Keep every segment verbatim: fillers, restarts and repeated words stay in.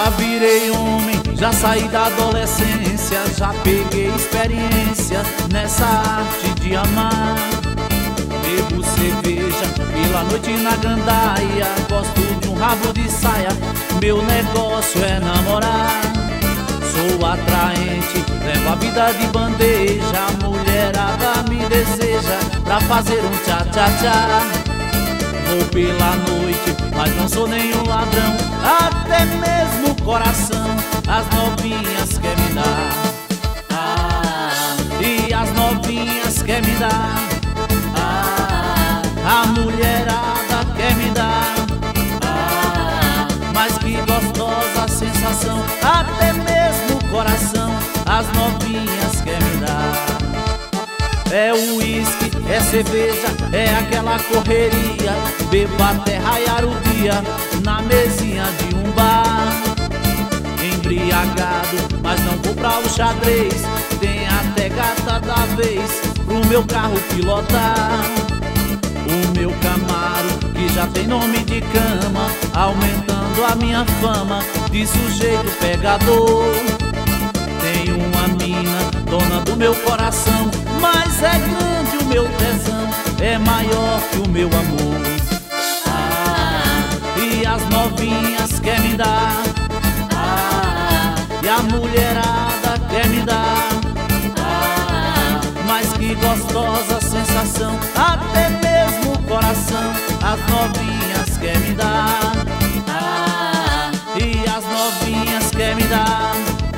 virei homem, já saí da adolescência, já peguei experiência nessa arte de amar. Bebo cerveja pela noite na gandaia, gosto de um rabo de saia, meu negócio é namorar. Sou atraente, levo a vida de bandeja, a mulherada me deseja pra fazer um tchá-tchá-tchá. Vou pela noite, mas não sou nenhum ladrão, até mesmo o coração as novinhas quer me dar. Ah, e as novinhas quer me dar. Ah, a mulherada quer me dar. Ah, mas que gostosa a sensação, até mesmo o coração as novinhas quer me dar. É o uísque, é cerveja, é aquela correria, bebo até raiar o dia na mesinha de um bar. Embriagado, mas não vou pra o xadrez, tem até gata da vez pro meu carro pilotar. O meu Camaro, que já tem nome de cama, aumentando a minha fama de sujeito pegador. Tenho uma mina, dona do meu coração, mas é grande o meu tesão, é maior que o meu amor. Ah, e as novinhas quer me dar. Ah, e a mulherada quer me dar. Ah, mas que gostosa sensação, até mesmo o coração as novinhas quer me dar. Ah, e as novinhas quer me dar.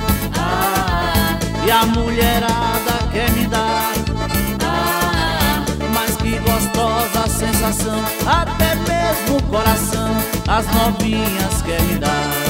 E a mulherada quer me dar. Ah, mas que gostosa a sensação, até mesmo o coração as novinhas quer me dar.